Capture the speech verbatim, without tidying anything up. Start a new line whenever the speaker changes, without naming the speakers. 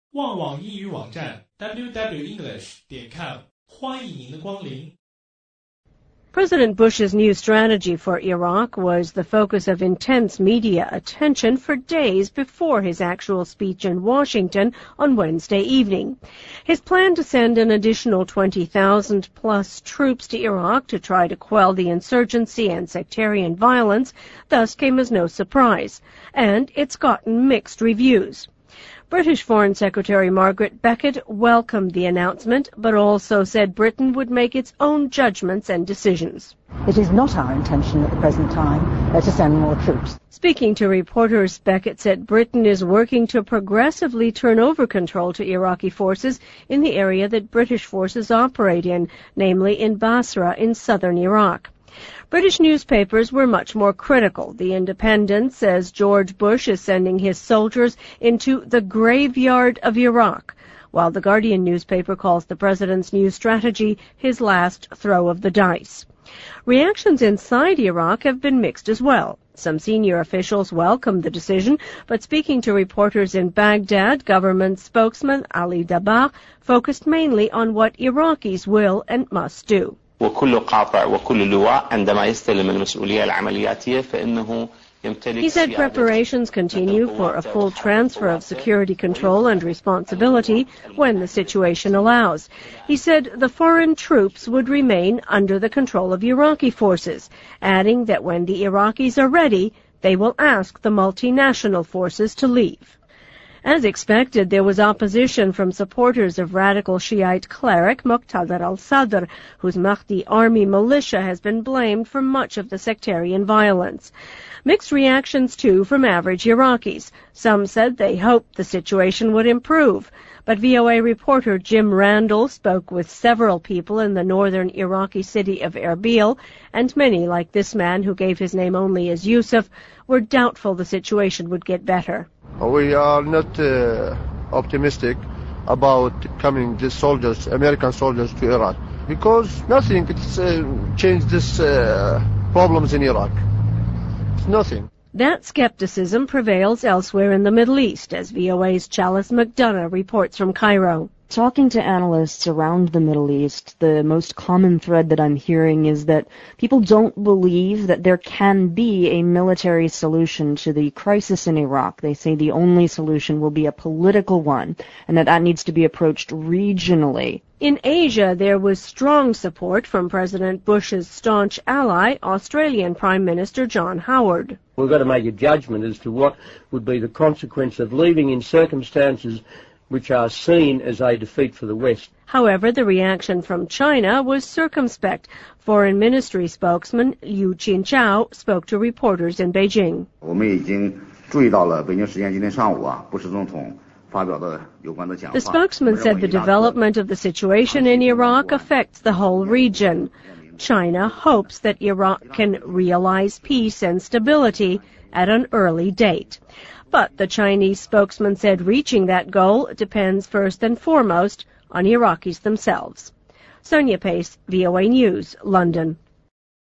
旺网英语网站 double-u double-u double-u 点 english 点 com 欢迎您的光临。
President Bush's new strategy for Iraq was the focus of intense media attention for days before his actual speech in Washington on Wednesday evening. His plan to send an additional twenty thousand plus troops to Iraq to try to quell the insurgency and sectarian violence thus came as no surprise, and it's gotten mixed reviews. British Foreign Secretary Margaret Beckett welcomed the announcement, but also said Britain would make its own judgments and decisions.
It is not our intention at the present time uh, to send more troops.
Speaking to reporters, Beckett said Britain is working to progressively turn over control to Iraqi forces in the area that British forces operate in, namely in Basra in southern Iraq. British newspapers were much more critical. The Independent says George Bush is sending his soldiers into the graveyard of Iraq, while the Guardian newspaper calls the president's new strategy his last throw of the dice. Reactions inside Iraq have been mixed as well. Some senior officials welcomed the decision, but speaking to reporters in Baghdad, government spokesman Ali Dabagh focused mainly on what Iraqis will and must do.
وكل قاطع وكل لواء عندما يستلم المسؤولية العملياتية فإنه يمتلك.
He said preparations continue for a full transfer of security control and responsibility when the situation allows. He said the foreign troops would remain under the control of Iraqi forces, adding that when the Iraqis are ready, they will ask the multinational forces to leave. As expected, there was opposition from supporters of radical Shiite cleric Muqtada al-Sadr, whose Mahdi army militia has been blamed for much of the sectarian violence. Mixed reactions, too, from average Iraqis. Some said they hoped the situation would improve. But V O A reporter Jim Randall spoke with several people in the northern Iraqi city of Erbil, and many, like this man who gave his name only as Yusuf, were doubtful the situation would get better.
We are not uh, optimistic about coming these soldiers, American soldiers, to Iraq, because nothing could uh, change these uh, problems in Iraq. It's nothing.
That skepticism prevails elsewhere in the Middle East, as V O A's Chalice McDonough reports from Cairo.
Talking to analysts around the Middle East, the most common thread that I'm hearing is that people don't believe that there can be a military solution to the crisis in Iraq. They say the only solution will be a political one, and that that needs to be approached regionally.
In Asia, there was strong support from President Bush's staunch ally, Australian Prime Minister John Howard.
We've got to make a judgment as to what would be the consequence of leaving in circumstances which are seen as a defeat for the West.
However, the reaction from China was circumspect. Foreign Ministry spokesman Liu Qinchao spoke to reporters in Beijing. The spokesman said the development of the situation in Iraq affects the whole region. China hopes that Iraq can realize peace and stability at an early date. But the Chinese spokesman said reaching that goal depends first and foremost on Iraqis themselves. Sonia Pace, V O A News, London.